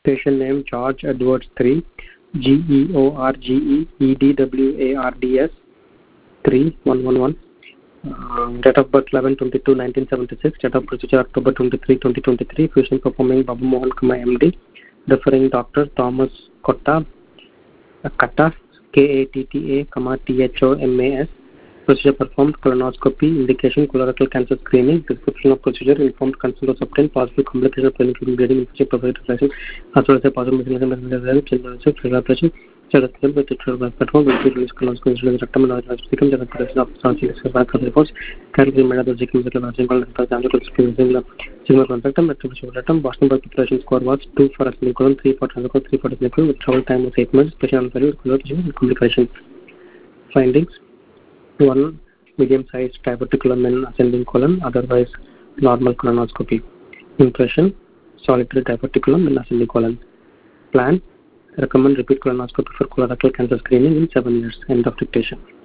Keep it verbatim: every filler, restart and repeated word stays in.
Patient name George Edwards three, G E O R G E E D W A R D S three one one one. Um, date of birth eleven twenty-two nineteen seventy-six. Date of procedure October twenty-third twenty twenty-three. Fusion performing Babu Mohan Kumar M D. Referring doctor Thomas Kotta, Katta, K A T T A, comma T H O M A S. Procedure performed, colonoscopy, indication colorectal cancer screening, description of procedure, informed consent was obtained, possible complication of including bleeding, infection, prophylactic, as well as a possible missing cellular operation, cellular with the platform, will be released colonoscopy, rectum, and other become the production of surgical reports, carefully made the zikim, the signal contact, rectum, Boston by preparation score was two for a semicolon, three for transical, three for a semicolon, with travel time was eight months, special value, complication. Findings. One, medium-sized diverticulum in ascending colon, otherwise normal colonoscopy. Impression, solitary diverticulum in ascending colon. Plan, recommend repeat colonoscopy for colorectal cancer screening in seven years. End of dictation.